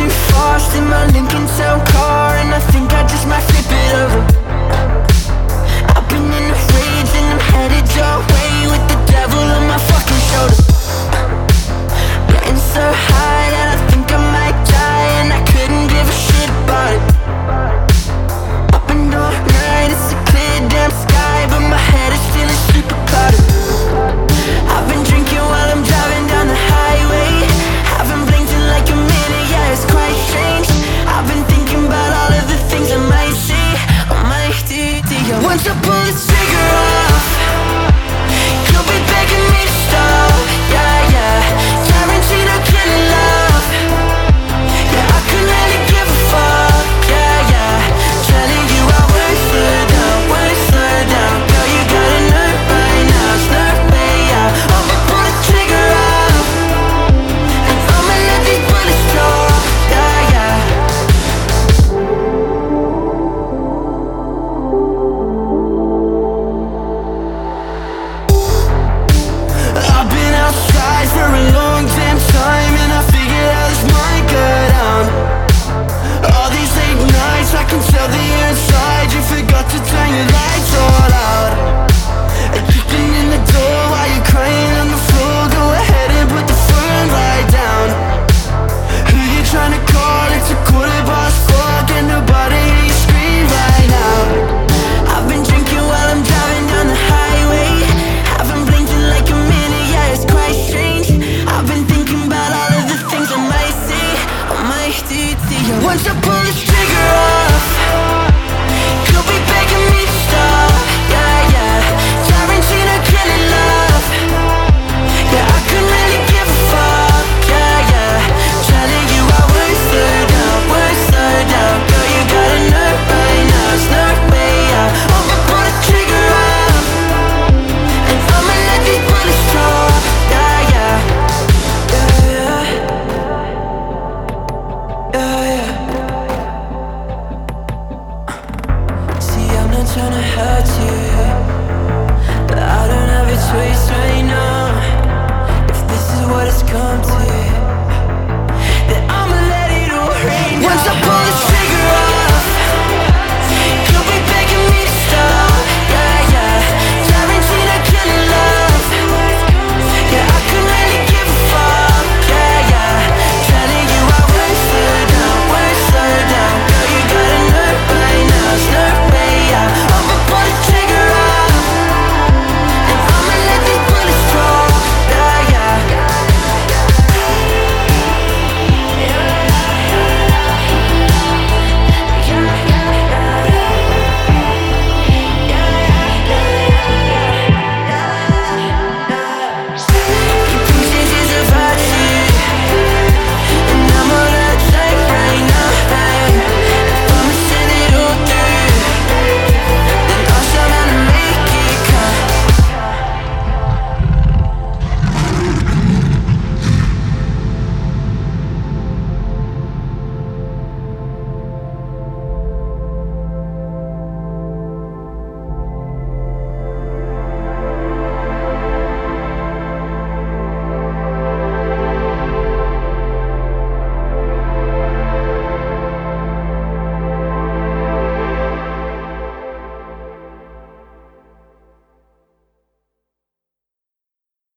driving fast in my Lincoln Town car, and I think I just might flip it over. I've been in a rage and I'm headed your way with the devil on my fucking shoulder. Getting so high that I think I might die, and I couldn't give a shit about it. Up and all night, it's a clear damn sky, but my head is feeling super cloudy. I've been drinking while I'm driving down the highway. Haven't blinked in like a minute, yeah, it's quite strange. I've been thinking about all of the things I might say or might do to you. Once I pull the trigger off, you'll be begging me to stop, yeah, yeah. Tarantino killing love, yeah, I couldn't really give a fuck, yeah, yeah. Telling you I won't slow down, won't slow down. Girl, you gotta know right now, it's no way out. I'ma pull the trigger off, and I'ma let these bullets drop, yeah, yeah. I've been outside for a long damn time, and I figured out this might go down. All these late nights, I can tell that you're inside. You forgot to turn your lights all out. Kicking in the door while you're crying on the floor. Go ahead and put the phone right down. Who you trying to call? It's 4:15. Can nobody hear you scream right now? I've been drinking while I'm driving down the highway. Haven't blinked in like a minute, yeah, it's quite strange. I've been thinking about all of the things I might say or might do to you. Once I pull this trigger off, you'll be begging me to stop, yeah, yeah. Tarantino killing love, yeah, I couldn't really give a fuck, yeah, yeah. Telling you I won't slow down, won't slow down. Girl, you gotta know right now, it's no way out. I'ma pull the trigger off, and I'ma let these bullets drop, yeah, yeah. Yeah, yeah. Yeah, yeah. See, I'm not tryna hurt you, but I don't have a choice right now. If this is what it's come to,